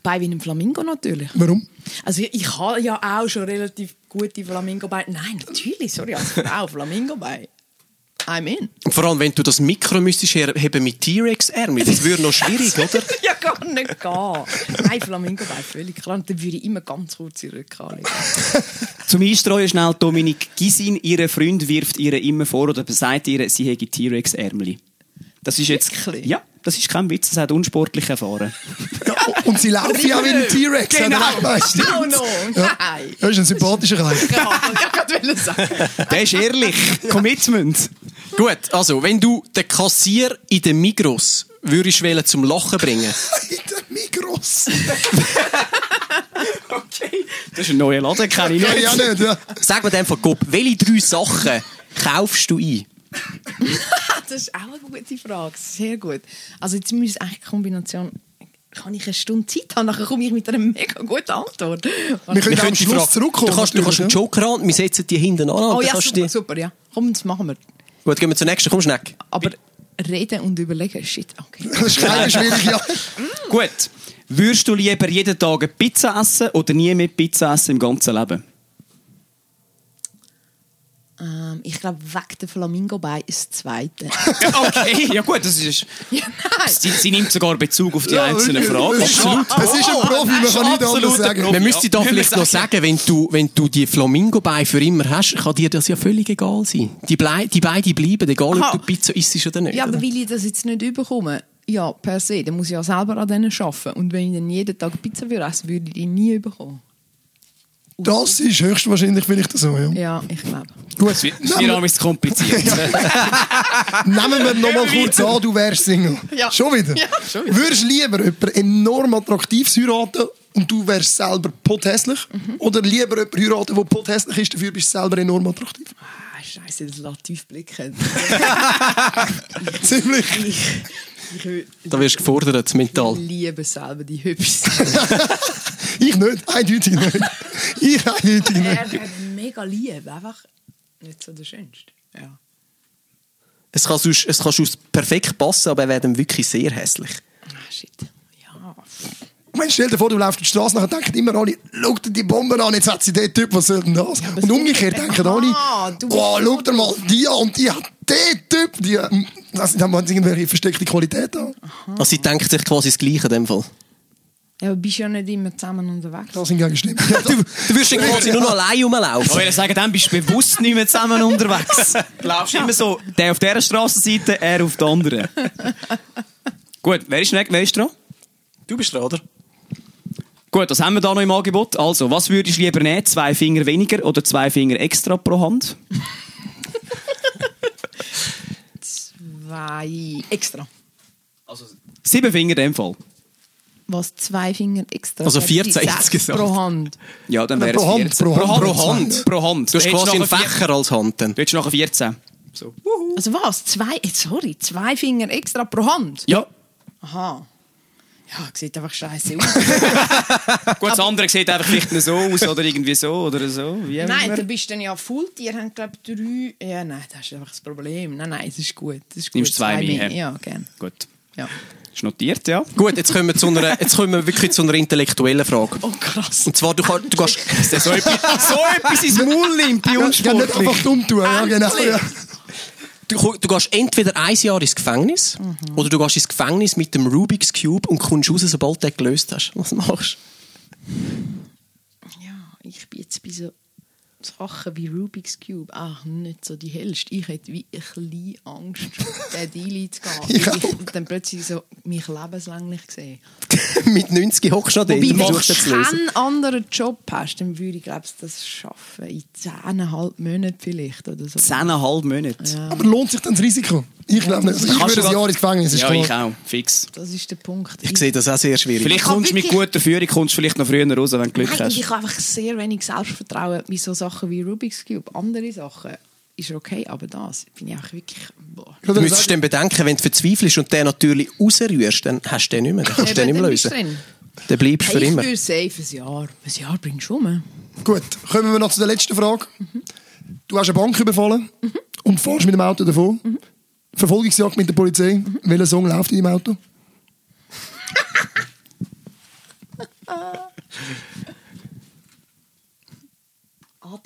Beine wie ein Flamingo natürlich. Warum? Also ich, ich habe ja auch schon relativ gute Flamingo-Beine. Nein, natürlich, sorry, als Frau Flamingo-Beine. I'm in. Und vor allem, wenn du das Mikro müsstest herheben mit T-Rex-Ärmel, das würde noch schwierig, oder? Ja, gar nicht gehen. Nein, Flamingo-Beine, völlig klar. Und dann würde ich immer ganz kurz in den Rücken anlegen. Zum Einstreuen schnell, Dominik Gysin, ihr Freund wirft ihr immer vor oder sagt ihr, sie hätte T-Rex-Ärmel. Das ist jetzt... Wirklich? Ja, das ist kein Witz, das hat unsportlich erfahren. Ja, und sie laufen ja wie ein T-Rex. Genau. No, no, Ja. nein. Das ist ein sympathischer Kerl. Ja, ich wollte sagen. Der ist ehrlich. Commitment. Gut, also, wenn du den Kassier in den Migros würdest wählen zum Lachen bringen. In der Migros. Okay. Das ist ein neuer Laden, kenne ich Ja, nicht. ja nicht, ja. Sag mir dann von Gott, welche drei Sachen kaufst du ein? Das ist auch eine gute Frage. Sehr gut. Also jetzt müsste eigentlich eine Kombination... Kann ich eine Stunde Zeit haben? Nachher komme ich mit einer mega guten Antwort. Wir können Wir am können die Schluss Frage- zurückkommen. Du kannst, du kannst einen natürlich, Joker an, wir setzen die hinten an. Oh und dann ja, kannst super, die... super, ja. Komm, das machen wir. Gut, gehen wir zur nächsten. Komm, Schneck. Aber reden und überlegen, shit, okay. ja. Das ist klein schwierig, ja. Gut. Würdest du lieber jeden Tag eine Pizza essen oder nie mehr Pizza essen im ganzen Leben? Ähm, ich glaube, weg der Flamingo-Bein ist das Zweite. Okay, ja gut, das ist... Ja, nein. Sie, sie nimmt sogar Bezug auf die Ja, einzelnen wirklich. Fragen. Es ist- Es ist ein Profi, man kann nicht anders Absoluter sagen. Profi. Man müsste da Ja, vielleicht können wir noch sagen, wenn du, wenn du die Flamingo-Beine für immer hast, kann dir das ja völlig egal sein. Die, Blei, die Beine bleiben, egal Aha. ob du Pizza isst oder nicht. Ja, aber oder? will ich das jetzt nicht überkommen? Ja, per se. Dann muss ich ja selber an denen arbeiten. Und wenn ich dann jeden Tag Pizza würde essen, würde ich die nie bekommen. Das ist höchstwahrscheinlich vielleicht so, ja. Ja, ich glaube. Gut, Es wird es wird alles zu kompliziert. nehmen wir noch mal kurz an, du wärst Single. Ja. Schon wieder? Ja, schon wieder. Würdest du lieber jemanden enorm attraktiv heiraten und du wärst selber pothässlich? Mhm. Oder lieber jemanden heiraten, der pothässlich ist, dafür bist du selber enorm attraktiv? Ah, Scheiße, das lässt tief blicken. Ziemlich. Ich, ich, ich, Da wirst du gefordert, mental. liebe selber die Hübsch. Ich nicht, eindeutig nicht. Ich eindeutig nicht. Er wäre mega lieb, einfach nicht so der Schönste. Ja. Es kann, sonst, es kann sonst perfekt passen, aber er wäre dann wirklich sehr hässlich. Ah, shit. Ja. Ich meine, stell dir vor, du läufst auf die Straße nachher denken immer alle, schau dir die Bomben an, jetzt hat sie den Typ, was soll denn das? aber Und so- umgekehrt denken alle, Ah, du bist oh, so- schau dir mal die an und die hat den Typ, die, das haben irgendwelche versteckte Qualität an. Also sie denkt sich quasi das Gleiche in dem Fall. Ja, aber bist ja nicht immer zusammen unterwegs. Das hingegen stimmt. Du, du wirst dann quasi nur noch allein rumlaufen. Ich würde sagen, dann bist du bewusst nicht mehr zusammen unterwegs. Du laufst immer so, der auf dieser Strassenseite, er auf der anderen. Gut, wer ist, wer ist dran? Du bist dran, oder? Gut, was haben wir da noch im Angebot? Also, was würdest du lieber nehmen? Zwei Finger weniger oder zwei Finger extra pro Hand? Zwei extra. Sieben Finger in dem Fall. Was, zwei Finger extra? Also Das vierzehn sind sechs insgesamt. pro Hand. Ja, dann wäre Pro es Hand, vierzehn. pro Hand. Pro Pro Hand. Pro Hand. Du hast Dann quasi einen hättest du nachher Fächer als Hand dann. vier- Du hättest nachher vierzehn. So. Also was? Zwei, eh, sorry, zwei Finger extra pro Hand? Ja. Aha. Ja, sieht einfach scheiße aus. Gut, das andere sieht einfach vielleicht so aus oder irgendwie so oder so. Wie auch Nein, immer. du bist dann ja voll. Die haben, glaube ich, drei. Ja, nein, das ist einfach das Problem. Nein, nein, es ist gut. Das ist gut. Nimmst zwei mehr. Ja, gerne. Gut. Ja. Ist notiert, ja. Gut, jetzt kommen wir, zu einer, jetzt kommen wir wirklich zu einer intellektuellen Frage. Oh, krass. Und zwar, du, kannst, du gehst... So etwas, so etwas ins Maul nimmt bei uns Ja, nicht einfach dumm tun. Ja, genau. Ja. Du, du gehst entweder ein Jahr ins Gefängnis oder du gehst ins Gefängnis mit dem Rubik's Cube und kommst raus, sobald du den gelöst hast. Was machst Ja, ich bin jetzt bei so Sachen wie Rubik's Cube. Ach, nicht so die hellste. Ich hätte wie ein bisschen Angst, den Deal zu gehen. Ich Weil auch. ich dann plötzlich so mich lebenslänglich sehe. du? Mit neunzig hockst du noch dort Wobei, und wenn versuchst du den zu lösen. keinen anderen Job hast, dann würde ich glaube ich, das schaffen. In zehneinhalb Monaten vielleicht. Oder so. Zehneinhalb Monate. Aber lohnt sich dann das Risiko? Ich glaube nicht. Also ich Kannst würde du ein grad- Jahr ins Gefängnis, ist Ja, klar. ich auch. Fix. Das ist der Punkt. Ich sehe das auch sehr schwierig. Vielleicht kann kommst du mit wirklich- guter Führung kommst du vielleicht noch früher raus, wenn du Glück Nein, hast. ich habe einfach sehr wenig Selbstvertrauen bei so Sachen wie Rubik's Cube. Andere Sachen ist okay, aber das bin ich einfach wirklich... Boah. Ich Du würde müsstest sagen, dann bedenken, wenn du verzweifelst und den natürlich rausrührst, dann hast du den nicht mehr. Dann kannst du den nicht Eben, mehr dann bist du lösen. drin. Dann bleibst du für Hey, ich immer. würde safe ein Jahr. Ein Jahr bringst du um. Gut, kommen wir noch zu der letzten Frage. Du hast eine Bank überfallen Mhm. und fährst mit dem Auto davon. Verfolgungsjagd mit der Polizei. Welcher Song läuft in deinem Auto?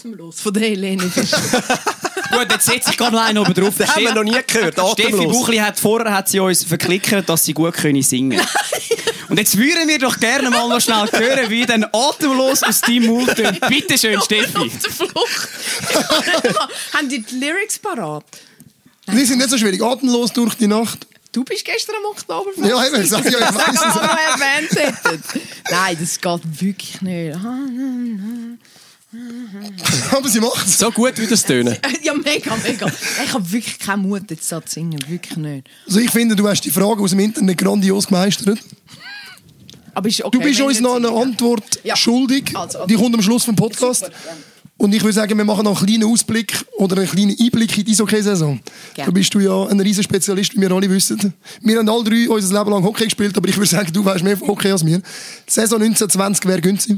Atemlos von der Helene Fischer. Gut, jetzt setze ich gerade noch einen oben drauf. Das haben wir noch nie gehört. Steffi Atemlos. Buchli hat vorher hat sie uns verklickert, dass sie gut können singen. Und jetzt würden wir doch gerne mal noch schnell hören, wie dann atemlos aus deinem Mund tönt. Bitte schön, Steffi. Auf der Flucht. Haben die die Lyrics parat? Die sind nicht so schwierig. Atemlos durch die Nacht. Du bist gestern am Oktoberfest. Ja, eben, sag ja, ich weiss Sag es. mal, noch erwähnt hättet. Nein, das geht wirklich nicht. Aber sie macht es. So gut wie das tönen. Ja, mega, mega. Ich habe wirklich keinen Mut, jetzt so zu singen. Wirklich nicht. Also ich finde, du hast die Frage aus dem Internet grandios gemeistert. Aber ist okay, Du bist wenn uns ich noch nicht eine singe. Antwort Ja. schuldig. Also, okay. Die kommt am Schluss vom Podcast. Super, gerne. Und ich würde sagen, wir machen noch einen kleinen Ausblick oder einen kleinen Einblick in die Eishockey-Saison. Gerne. Da bist du ja ein riesen Spezialist, wie wir alle wissen. Wir haben alle drei unser Leben lang Hockey gespielt, aber ich würde sagen, du weißt mehr von Hockey als wir. Saison neunzehn zwanzig, wer gönnt sie?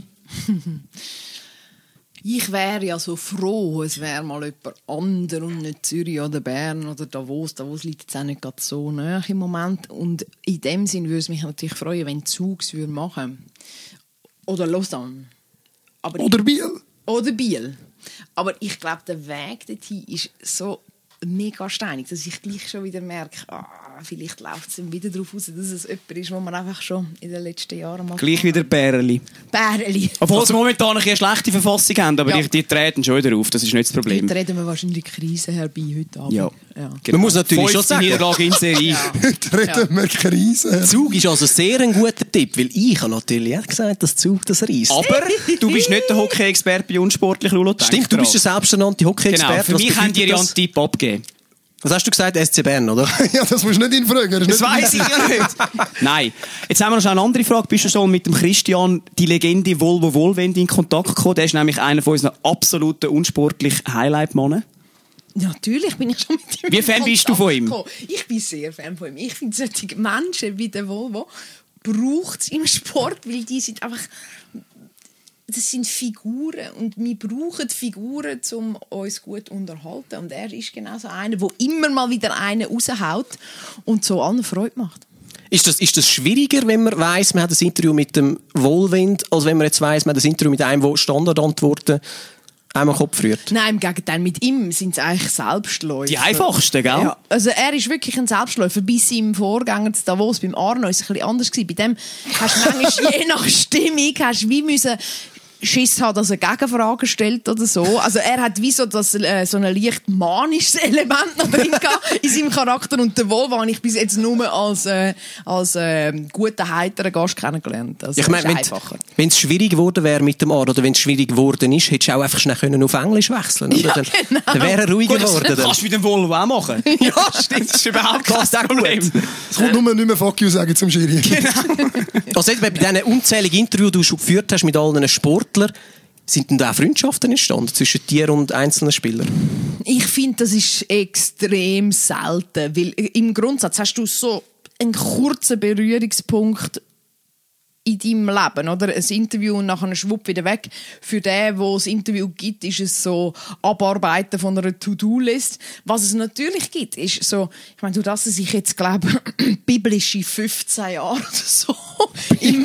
Ich wäre ja so froh, es wäre mal jemand anderes und nicht Zürich oder Bern oder Davos. Davos liegt jetzt auch nicht gerade so nahe im Moment. Und in dem Sinn würde es mich natürlich freuen, wenn Zug es würde machen. Oder Lausanne. Aber Oder Biel? Oder Biel. Aber ich glaube, der Weg dorthin ist so mega steinig, dass ich gleich schon wieder merke, ah, vielleicht läuft es dann wieder darauf aus, dass es jemand ist, wo man einfach schon in den letzten Jahren mal... Gleich wieder Bärli. Bärli. Obwohl sie momentan eine schlechte Verfassung haben, aber Ja. die, die treten schon wieder auf, das ist nicht das Problem. Heute reden wir wahrscheinlich Krise herbei heute Abend. Ja. Ja. Genau. Man muss natürlich schon Fünfte sagen, Niederlage in Serie. Heute reden wir Krise. Zug ist also sehr ein guter Tipp, weil ich habe natürlich auch gesagt, dass Zug das reisst. Aber du bist nicht der Hockey-Experte bei Unsportlich, Lulo. Denk Stimmt, du dran. bist der selbsternannte Hockey-Experte. Genau, für Was mich haben die bedeutet ja einen das? Tipp abgegeben. Was hast du gesagt? S C Bern, oder? Ja, das musst du nicht ihn fragen. Das weiss ich ja nicht. Nein. Jetzt haben wir noch schnell eine andere Frage. Bist du schon mit dem Christian, die Legende Volvo Wohlwend, in Kontakt gekommen? Der ist nämlich einer von unseren absoluten unsportlichen Highlight-Mannen. Natürlich bin ich schon mit ihm Wie in Fan bist du von ihm? Kontakt gekommen. Ich bin sehr Fan von ihm. Ich finde, solche Menschen wie der Volvo braucht es im Sport, weil die sind einfach... Das sind Figuren und wir brauchen Figuren, um uns gut zu unterhalten. Und er ist genau so einer, der immer mal wieder einen raushaut und so allen Freude macht. Ist das, ist das schwieriger, wenn man weiss, man hat ein Interview mit dem Wohlwind, als wenn man jetzt weiss, man hat ein Interview mit einem, der Standardantworten einmal den Kopf rührt? Nein, im Gegenteil, mit ihm sind es eigentlich Selbstläufer. Die einfachsten, gell? Ja, also er ist wirklich ein Selbstläufer. Bei seinem Vorgänger zu Davos, beim Arno, war es ein bisschen anders gewesen. Bei dem hast du manchmal je nach Stimmung hast du wie müssen Schiss haben, dass er Gegenfragen stellt oder so. Also er hat wie so, das, äh, so ein leicht manisches Element noch drin gehabt in seinem Charakter. Und den Volvo habe ich bis jetzt nur als, äh, als äh, guter, heiterer Gast kennengelernt. Also Ich meine, ist einfacher. wenn es schwierig geworden wäre mit dem Ar oder wenn es schwierig geworden ist, hättest du auch einfach schnell können auf Englisch wechseln können. Ja, dann, genau. dann wäre er ruhiger Gut, das geworden. dann. kannst du mit dem Volvo auch machen. Ja, stimmt. Das ist überhaupt kein Problem. Es kommt nur nicht mehr «Fuck you» sagen zum Schiri. Also jetzt, bei diesen unzähligen Interviews, die du schon geführt hast mit allen Sportlern, sind denn da auch Freundschaften entstanden zwischen dir und einzelnen Spielern? Ich finde, das ist extrem selten, weil im Grundsatz hast du so einen kurzen Berührungspunkt in deinem Leben, oder? Ein Interview und nachher ein Schwupp wieder weg. Für den, wo es Interview gibt, ist es so Abarbeiten von einer To-Do-List. Was es natürlich gibt, ist so, ich meine, du, dass ich jetzt glaube, biblische fünfzehn Jahre oder so im,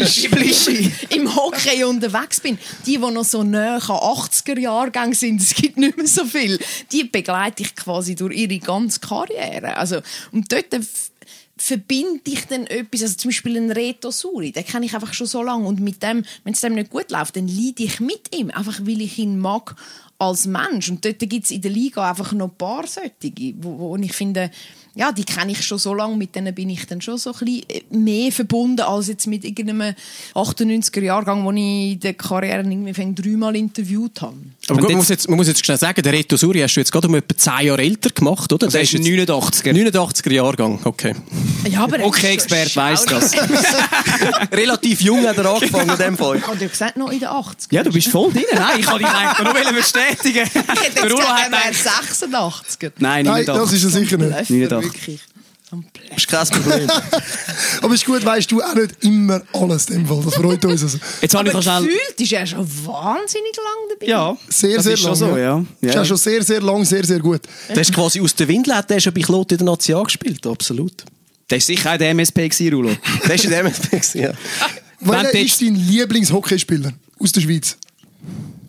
im Hockey unterwegs bin. Die, die noch so nahe an achtziger-Jahrgänge sind, es gibt nicht mehr so viel, die begleite ich quasi durch ihre ganze Karriere. Also, und dort verbinde ich dann etwas, also zum Beispiel einen Reto Suri, den kenne ich einfach schon so lange und mit dem, wenn es dem nicht gut läuft, dann leide ich mit ihm, einfach weil ich ihn mag als Mensch. Und dort gibt es in der Liga einfach noch ein paar solche, wo, wo ich finde, ja, die kenne ich schon so lange, mit denen bin ich dann schon so ein bisschen mehr verbunden als jetzt mit irgendeinem achtundneunziger-Jahrgang, wo ich in der Karriere irgendwie dreimal interviewt habe. Aber gut, man muss, jetzt, man muss jetzt schnell sagen, der Reto Suri hast du jetzt gerade um etwa zehn Jahre älter gemacht, oder? Der ist jetzt neunundachtziger. neunundachtziger-Jahrgang, okay. Ja, aber er Okay, ist Experte weiss das. Relativ jung hat er angefangen in dem Fall. Ich habe dir gesagt, noch in den achtziger. Ja, du bist voll drin. Nein, ich kann dich eigentlich nur bestätigen. Ich hätte Der jetzt Ulo gesagt, hat er wäre eigentlich... sechsundachtziger. Nein, Nein, das ist er sicher nicht. Blöffer, neunundachtzig. wirklich. Am Blöffer. Das ist kein Problem. Aber es ist gut, weißt du auch nicht immer alles in dem Fall. Das freut uns. Also. Jetzt habe ich Aber noch schnell... gefühlt ist er schon wahnsinnig lang dabei. Ja, Sehr, das sehr ist schon lang. so, ja. Ist ja. auch schon sehr, sehr lang, sehr, sehr gut. Der ist quasi aus der Windel, der ist schon bei Klote in der Nazi gespielt, absolut. Das war sicher auch der M S P, gewesen, Rulo. Der ist in der M S P gewesen, ja. Welcher Wenn ist dein Lieblingshockeyspieler aus der Schweiz?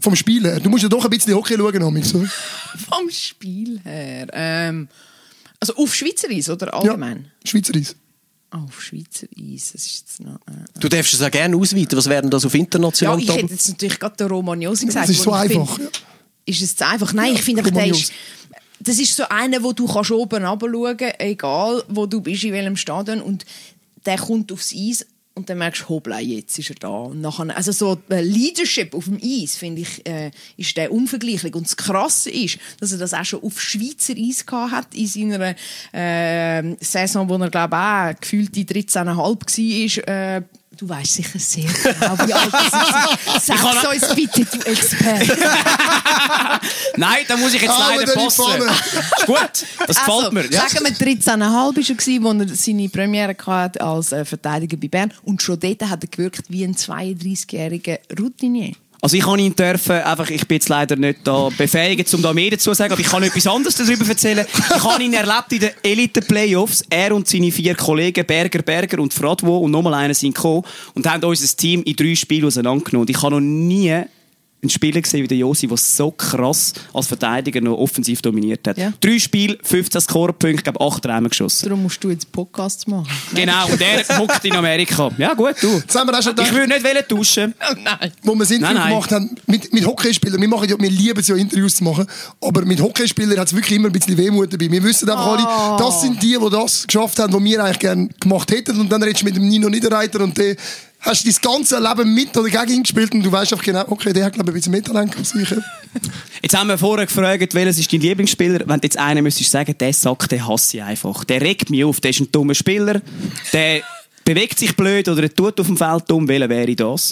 Vom Spiel her. Du musst ja doch ein bisschen Hockey schauen, Amix, oder? Vom Spiel her. Ähm, also auf Schweizer Eis oder allgemein? Ja, Schweizer Eis. Oh, auf Schweizer Eis, das ist jetzt noch... Äh, Du darfst es auch gerne ausweiten. Was wäre denn das auf ja, international? ich hätte jetzt natürlich gerade den Romagnosi gesagt. Das ist so wo ich einfach. Find, Ja. ist es zu einfach? Nein, ich finde, einfach, der ist, das ist so einer, wo du kannst oben runterschauen kannst, egal wo du bist, in welchem Stadion, und der kommt aufs Eis und dann merkst du, hoppla, jetzt ist er da. Und nachher, also so äh, Leadership auf dem Eis, finde ich, äh, ist der unvergleichlich. Und das Krasse ist, dass er das auch schon auf Schweizer Eis gehabt hat, in seiner äh, Saison, wo er, glaube ich, auch gefühlt die dreizehn Komma fünf war. Äh, du weißt sicher sehr genau, wie alt das ist. Sag uns bitte, du Experte. Nein, da muss ich jetzt Ah, leider aber passen. die Pfanne. Ist gut, das gefällt Also, mir. Ja. sagen wir, dreizehn Komma fünf war er, wo er seine Premiere hatte als äh, Verteidiger bei Bern. Und schon dort hat er gewirkt wie ein zweiunddreißigjähriger Routinier. Also ich kann ihn dürfen, einfach, ich bin jetzt leider nicht da befähigt, um da mehr dazu zu sagen, aber ich kann etwas anderes darüber erzählen. Ich habe ihn erlebt in den Elite-Playoffs. Er und seine vier Kollegen, Berger, Berger und Fradwo, und nochmal einer sind gekommen und haben unser Team in drei Spielen auseinandergenommen. Und ich habe noch nie einen Spieler gesehen wie der Josi, der so krass als Verteidiger noch offensiv dominiert hat. Ja. Drei Spiele, fünfzehn Scorepunkte, glaube acht Räume geschossen. Darum musst du jetzt Podcasts machen. Genau, und er hockt in Amerika. Ja gut, du. Jetzt haben wir auch schon Ich gedacht, würde nicht wollen tauschen. Oh nein. wo wir das Interview Nein, nein. gemacht haben, mit, mit Hockeyspielern, wir, machen ja, wir lieben es ja, Interviews zu machen, aber mit Hockeyspielern hat es wirklich immer ein bisschen Wehmut dabei. Wir wissen einfach alle, das sind die, die das geschafft haben, was wir eigentlich gerne gemacht hätten, und dann redest du mit dem Nino Niederreiter und der hast du dein ganze Leben mit oder gegen ihn gespielt und du weißt einfach genau, okay, der hat, glaube ich, ein bisschen mehr Talent als ich. Jetzt haben wir vorher gefragt, welches ist dein Lieblingsspieler? Wenn du jetzt einen müsstest sagen, der sagt, den hasse ich einfach. Der regt mich auf, der ist ein dummer Spieler, der bewegt sich blöd oder er tut auf dem Feld dumm. Welcher wäre das?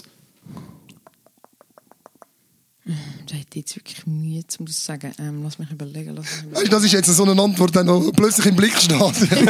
Da hätte ich jetzt wirklich Mühe, um das zu sagen. Ähm, lass mich überlegen. Lass mich überlegen. Weißt du, das ist jetzt so eine Antwort, die noch plötzlich im Blick steht.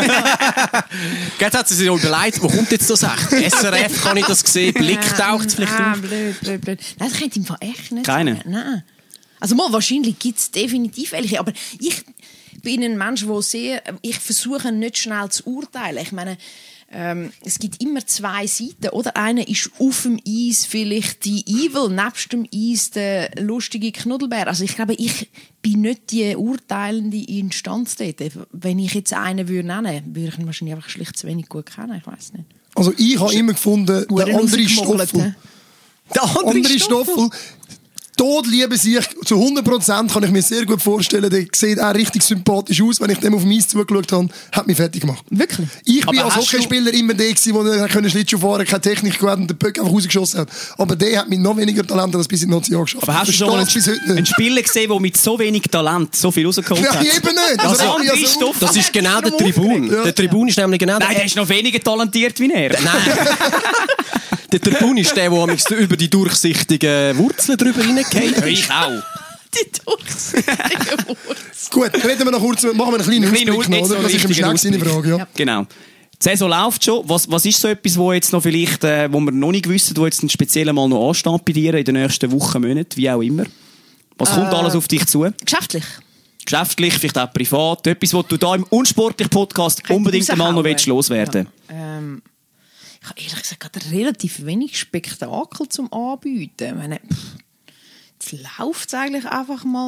Jetzt hat sie sich auch überlegt, wo kommt jetzt das echt? S R F, kann ich das sehen? Blick taucht es vielleicht Ah, auf? blöd, blöd, blöd. Nein, das könnte ich im Fall echt nicht Keine? sagen. Nein. Also mal, wahrscheinlich gibt es definitiv welche, aber ich bin ein Mensch, der sehr... Ich versuche nicht schnell zu urteilen. Ich meine, ähm, es gibt immer zwei Seiten, oder? Einer ist auf dem Eis vielleicht die Evil, nebst dem Eis der lustige Knuddelbär. Also ich glaube, ich bin nicht die urteilende Instanz dort. Wenn ich jetzt einen würde nennen, würde ich ihn wahrscheinlich einfach schlicht zu wenig gut kennen. Ich weiss nicht. Also ich habe immer gefunden, der andere rausgemogelt, Stoffel. ne? Der andere, Andere Stoffel. Tod liebe sich, zu hundert Prozent kann ich mir sehr gut vorstellen, der sieht auch richtig sympathisch aus, wenn ich dem auf dem Eis zugeschaut habe, hat mich fertig gemacht. Wirklich? Ich bin Aber als hast du- Hockeyspieler immer der gewesen, der können Schlittschuh fahren, keine Technik gehabt und den Böck einfach rausgeschossen hat. Aber der hat mit noch weniger Talent als bis in die Nazi geschafft. Aber hast du Ich schon mal verstehe es bis heute einen nicht. Spieler gesehen, der mit so wenig Talent so viel rausgeholt hat? Nein, eben nicht. Also, Also, andere also, Stoff. Das ist genau der Tribun. Ja. Der Tribun ist nämlich genau Nein, der... der ist noch weniger talentiert wie er. Nein. Der Tribun ist der, der amigs über die durchsichtigen Wurzeln drüber reingeht. Ich auch. Die durchsichtige Wurzel. Gut, reden wir noch kurz, machen wir einen kleinen Kleiner Ausblick noch, jetzt oder? noch Das ist im richtiger Schneck seine Ausblick. Frage, ja. Ja. Genau. Die Saison läuft schon. Was, was ist so etwas, wo jetzt noch vielleicht, äh, wo wir noch nicht wissen, wo jetzt ein spezieller Mal noch ansteht bei dir in den nächsten Wochen, Monaten, wie auch immer? Was kommt Äh, alles auf dich zu? Geschäftlich. Geschäftlich, vielleicht auch privat. Etwas, was du da im unsportlichen Podcast Könnte unbedingt einmal noch raushauen. willst loswerden. Ja. Ähm, ich habe ehrlich gesagt gerade relativ wenig Spektakel zum Anbieten. Ich meine, pff, jetzt läuft es eigentlich einfach mal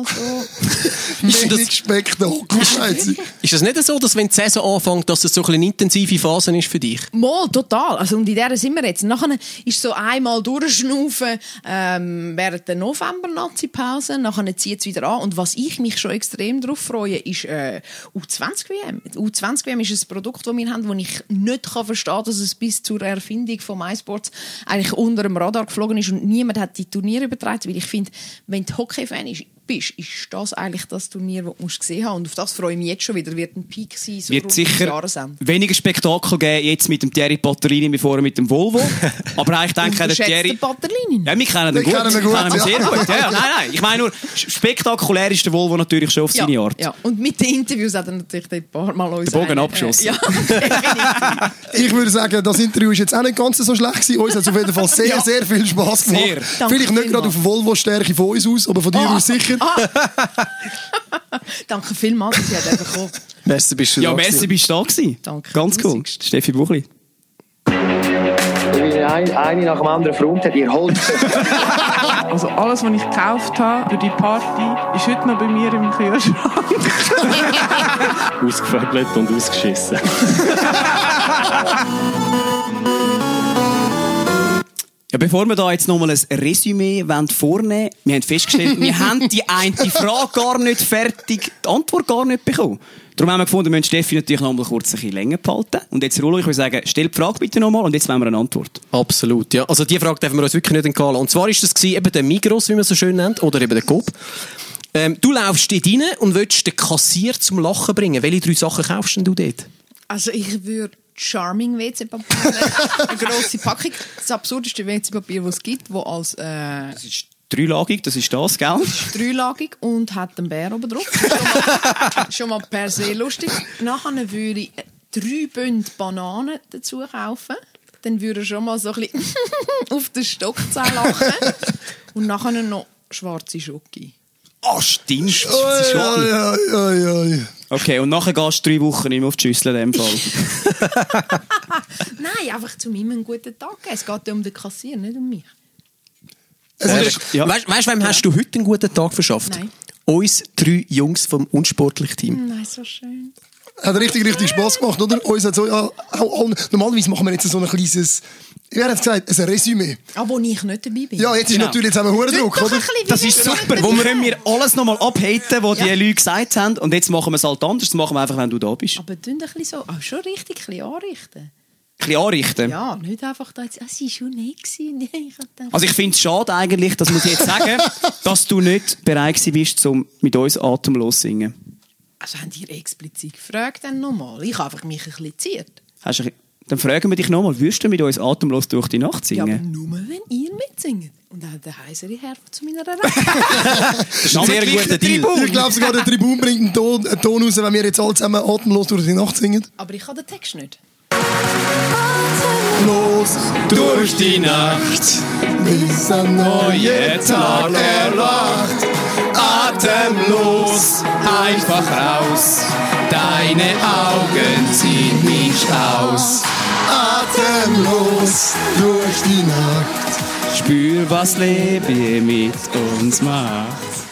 so. Ist Wenig Spektakel, Scheiße. Ist es nicht so, dass wenn die Saison anfängt, dass es so eine intensive Phase ist für dich? Mal, total. Also, und in der sind wir jetzt. Nachher ist so einmal durchschnaufen ähm, während der November-Nazi-Pause. Nachher zieht es wieder an. Und was ich mich schon extrem darauf freue, ist äh, U zwanzig W M. U zwanzig W M ist ein Produkt, das wir haben, das ich nicht kann verstehen kann, dass es bis zur Erfindung von MySports eigentlich unter dem Radar geflogen ist und niemand hat die Turniere übertragen. Weil ich finde, wenn du Hockey-Fan bist, ist das eigentlich das Turnier, das du gesehen hast. Und auf das freue ich mich jetzt schon wieder. Wird ein Peak sein, so Wird rund ums sicher Jahresende. weniger Spektakel geben, jetzt mit dem Thierry Patterini wie vorher mit dem Volvo. Aber ich denke, der Unterschätzt Thierry... den Batterlini. Ja, wir kennen ihn Wir gut. kennen ihn gut, wir kennen ihn ja. sehr gut. Ja, ja, nein, nein. Ich meine nur, spektakulär ist der Volvo natürlich schon auf seine ja, Art. ja. Und mit den Interviews hat er natürlich ein paar Mal uns Den Bogen einen, abgeschossen. Äh, ja, definitiv. Ich würde sagen, das Interview ist jetzt auch nicht ganz so schlecht gewesen. Uns hat es auf jeden Fall sehr, Ja. sehr viel Spass gemacht. Sehr. Danke Vielleicht nicht gerade vielmals. auf Volvo-Stärke von uns aus, aber von dir Ah, aus sicher. Danke vielmals, dass Sie einfach gekommen. Merci, bist du Ja, da merci, gewesen. bist du da gewesen. Danke. Ganz cool. Musigst. Steffi Buchli. Ich bin ein, eine nach dem anderen verräumt hat, ihr holt Also alles, was ich gekauft habe für die Party, ist heute noch bei mir im Kühlschrank. Ausgevögelt und ausgeschissen. Ja, bevor wir da jetzt nochmal ein Resümee vornehmen wollen, wir haben festgestellt, wir haben die eine Frage gar nicht fertig, die Antwort gar nicht bekommen. Darum haben wir gefunden, wir müssen Steffi natürlich noch mal kurz ein bisschen länger behalten. Und jetzt, Rollo, ich würde sagen, stell die Frage bitte nochmal und jetzt wollen wir eine Antwort. Absolut, ja. Also die Frage dürfen wir uns wirklich nicht entgehen lassen. Und zwar ist das gewesen, eben der Migros, wie man so schön nennt, oder eben der Coop. Ähm, du laufst dort rein und willst den Kassier zum Lachen bringen. Welche drei Sachen kaufst denn du dort? Also ich würde Charming W C-Papier nehmen. Eine grosse Packung. Das absurdeste W C-Papier, das es gibt, das als... Äh, Das ist dreilagig, das ist das, gell? dreilagig und hat einen Bär oben drauf. Schon mal, schon mal per se lustig. Nachher würde ich drei Bünde Bananen dazu kaufen. Dann würde ich schon mal so ein bisschen auf den Stockzahn lachen. Und nachher noch schwarze Schoki. Ah, stimmt. Das Oi, ist schon- oi, oi, oi. Okay, und nachher gehst du drei Wochen nicht mehr auf die Schüssel in dem Fall. Nein, einfach zu mir einen guten Tag geben. Es geht ja um den Kassier, nicht um mich. Ja. Weißt du, wem hast du heute einen guten Tag verschafft? Nein. Uns drei Jungs vom unsportlichen Team. Nein, so schön. Hat richtig, richtig Spass gemacht, oder? Uns hat so, ja, auch, auch, normalerweise machen wir jetzt so ein kleines, wie hat es gesagt, ein Resümee. Aber wo ich nicht dabei bin. Ja, jetzt ist Genau. natürlich jetzt haben wir hohen Druck, oder? Das ist super, wo wir wir alles nochmal abhaten, was die Leute gesagt haben. Und jetzt machen wir es halt anders. Das machen wir einfach, wenn du da bist. Ein Aber tun ein bisschen so, ah, schon richtig ein bisschen anrichten. bisschen anrichten. Ja, nicht einfach da jetzt, ah, sie war schon nicht gewesen. Nee, ich hab gedacht, Also ich finde es schade eigentlich, das muss ich jetzt sagen, dass du nicht bereit gewesen bist, um mit uns atemlos zu singen. also haben die explizit gefragt dann nochmal? Ich habe einfach mich ein bisschen geziert. Hast du, dann fragen wir dich nochmal, würdest du mit uns atemlos durch die Nacht Ja, aber singen? nur, wenn ihr mitsingt. Und dann hat der heisere Herr zu meiner Rechte. Das ist ein sehr guter Deal. Ich glaube sogar, der Tribun bringt einen Ton, einen Ton raus, wenn wir jetzt alle zusammen atemlos durch die Nacht singen. Aber ich habe den Text nicht. Los, Durch die Nacht, bis ein neuer Tag erwacht. atemlos, einfach raus. Deine Augen ziehen mich aus. Atemlos durch die Nacht. Spür, was Leben mit uns macht.